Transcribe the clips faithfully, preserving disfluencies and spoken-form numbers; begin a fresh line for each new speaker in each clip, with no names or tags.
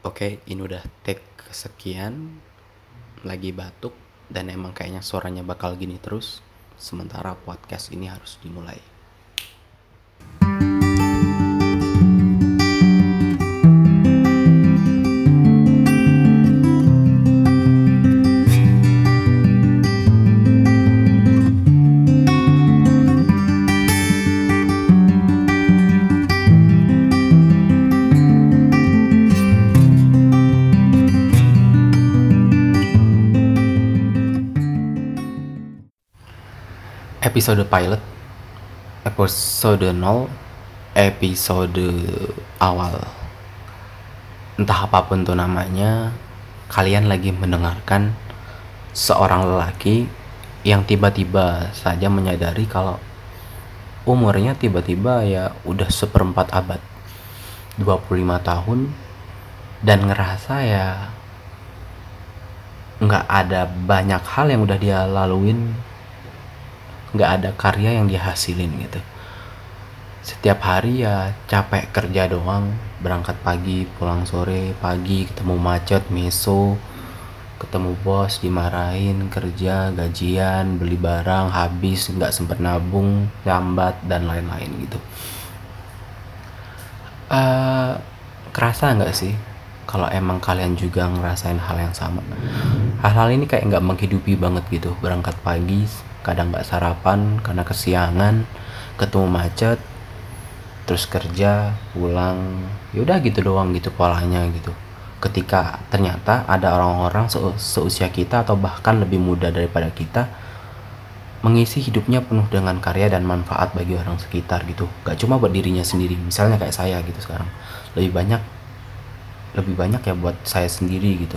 Oke, ini udah take kesekian, lagi batuk, dan emang kayaknya suaranya bakal gini terus, sementara podcast ini harus dimulai. Episode pilot, episode nol, episode awal. Entah apapun tuh namanya, kalian lagi mendengarkan seorang lelaki yang tiba-tiba saja menyadari kalau umurnya tiba-tiba ya udah seperempat abad, dua puluh lima tahun, dan ngerasa ya nggak ada banyak hal yang udah dia laluin, nggak ada karya yang dia hasilin gitu. Setiap hari ya capek kerja doang, berangkat pagi, pulang sore, pagi ketemu macet, meso, ketemu bos, dimarahin, kerja, gajian, beli barang, habis, nggak sempet nabung, lambat, dan lain-lain gitu. Uh, kerasa nggak sih kalau emang kalian juga ngerasain hal yang sama? Hal-hal ini kayak nggak menghidupi banget gitu. Berangkat pagi, kadang nggak sarapan karena kesiangan, ketemu macet, terus kerja, pulang, yaudah gitu doang gitu polanya gitu. Ketika ternyata ada orang-orang se- seusia kita atau bahkan lebih muda daripada kita mengisi hidupnya penuh dengan karya dan manfaat bagi orang sekitar gitu. Gak cuma buat dirinya sendiri, misalnya kayak saya gitu sekarang. Lebih banyak lebih banyak ya buat saya sendiri gitu.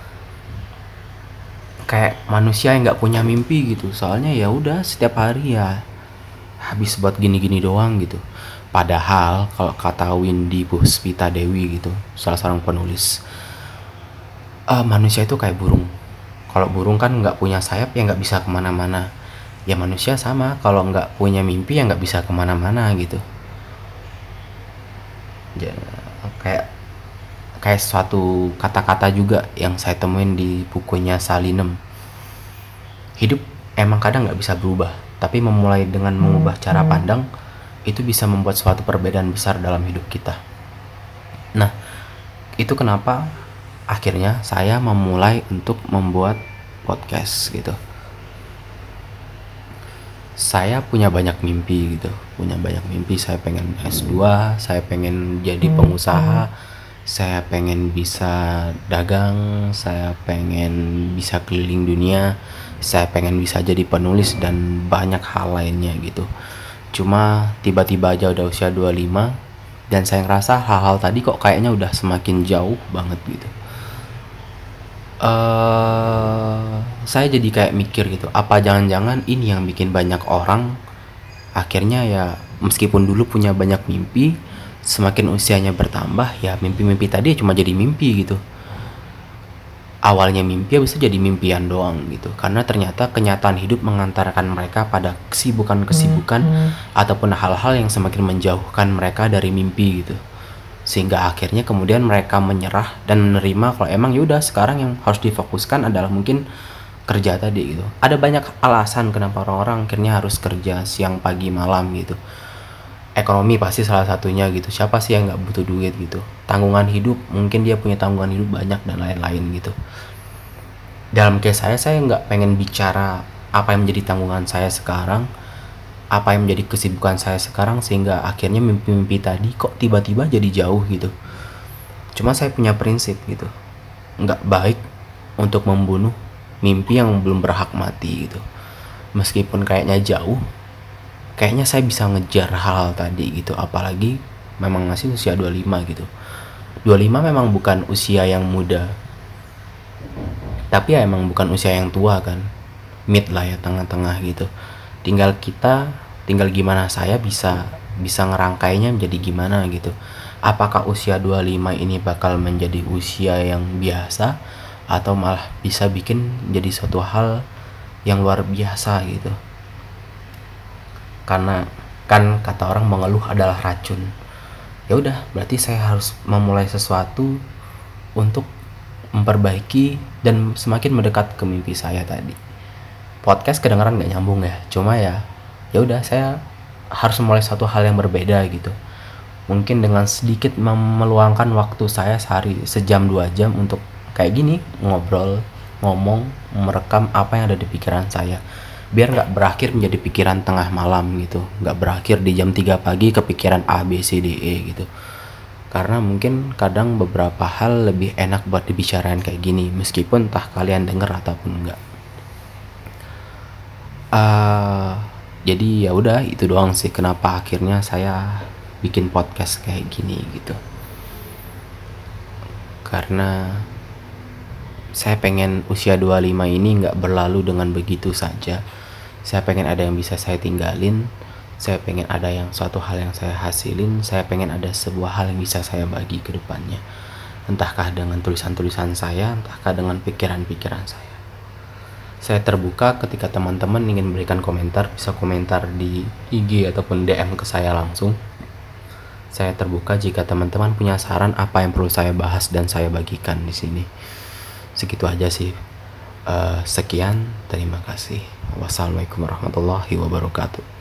Kayak manusia yang nggak punya mimpi gitu, soalnya ya udah setiap hari ya habis buat gini-gini doang gitu. Padahal kalau kata Windy Puspita Dewi gitu, salah seorang penulis, uh, manusia itu kayak burung. Kalau burung kan nggak punya sayap ya nggak bisa kemana-mana. Ya manusia sama, kalau nggak punya mimpi ya nggak bisa kemana-mana gitu. Ya, kayak kayak suatu kata-kata juga yang saya temuin di bukunya Salinem. Hidup emang kadang nggak bisa berubah, tapi memulai dengan mengubah cara pandang itu bisa membuat suatu perbedaan besar dalam hidup kita. Nah, itu kenapa akhirnya saya memulai untuk membuat podcast gitu. Saya punya banyak mimpi gitu, punya banyak mimpi. Saya pengen S dua, saya pengen jadi pengusaha, saya pengen bisa dagang, saya pengen bisa keliling dunia, saya pengen bisa jadi penulis dan banyak hal lainnya gitu. Cuma tiba-tiba aja udah usia dua puluh lima dan saya ngerasa hal-hal tadi kok kayaknya udah semakin jauh banget gitu. Uh, saya jadi kayak mikir gitu, apa jangan-jangan ini yang bikin banyak orang akhirnya ya meskipun dulu punya banyak mimpi, semakin usianya bertambah ya mimpi-mimpi tadi cuma jadi mimpi gitu. Awalnya mimpi bisa jadi mimpian doang gitu, karena ternyata kenyataan hidup mengantarkan mereka pada kesibukan-kesibukan ataupun hal-hal yang semakin menjauhkan mereka dari mimpi gitu. Sehingga akhirnya kemudian mereka menyerah dan menerima kalau emang yaudah sekarang yang harus difokuskan adalah mungkin kerja tadi gitu. Ada banyak alasan kenapa orang-orang akhirnya harus kerja siang pagi malam gitu. Ekonomi pasti salah satunya gitu. Siapa sih yang nggak butuh duit gitu? Tanggungan hidup, mungkin dia punya tanggungan hidup banyak dan lain-lain gitu. Dalam case saya, saya nggak pengen bicara apa yang menjadi tanggungan saya sekarang, apa yang menjadi kesibukan saya sekarang, sehingga akhirnya mimpi-mimpi tadi kok tiba-tiba jadi jauh gitu. Cuma saya punya prinsip gitu, nggak baik untuk membunuh mimpi yang belum berhak mati gitu. Meskipun kayaknya jauh, kayaknya saya bisa ngejar hal-hal tadi gitu. Apalagi memang masih usia dua puluh lima gitu. dua puluh lima memang bukan usia yang muda, tapi ya emang bukan usia yang tua kan, mid lah ya, tengah-tengah gitu. Tinggal kita, tinggal gimana saya bisa bisa ngerangkainya menjadi gimana gitu. Apakah usia dua puluh lima ini bakal menjadi usia yang biasa atau malah bisa bikin jadi suatu hal yang luar biasa gitu. Karena kan kata orang mengeluh adalah racun. Ya udah, berarti saya harus memulai sesuatu untuk memperbaiki dan semakin mendekat ke mimpi saya tadi. Podcast kedengaran nggak nyambung ya, cuma ya ya udah saya harus mulai satu hal yang berbeda gitu. Mungkin dengan sedikit meluangkan waktu saya sehari sejam dua jam untuk kayak gini ngobrol, ngomong, merekam apa yang ada di pikiran saya, biar nggak berakhir menjadi pikiran tengah malam gitu, nggak berakhir di jam tiga pagi kepikiran A B C D E gitu. Karena mungkin kadang beberapa hal lebih enak buat dibicarain kayak gini, meskipun entah kalian denger ataupun enggak. Uh, jadi ya udah itu doang sih kenapa akhirnya saya bikin podcast kayak gini gitu. Karena saya pengen usia dua puluh lima ini nggak berlalu dengan begitu saja. Saya pengen ada yang bisa saya tinggalin. Saya pengen ada yang suatu hal yang saya hasilin. Saya pengen ada sebuah hal yang bisa saya bagi ke depannya. Entahkah dengan tulisan-tulisan saya, entahkah dengan pikiran-pikiran saya. Saya terbuka ketika teman-teman ingin memberikan komentar. Bisa komentar di I G ataupun D M ke saya langsung. Saya terbuka jika teman-teman punya saran apa yang perlu saya bahas dan saya bagikan di sini. Segitu aja sih. Uh, sekian, terima kasih. Wassalamualaikum warahmatullahi wabarakatuh.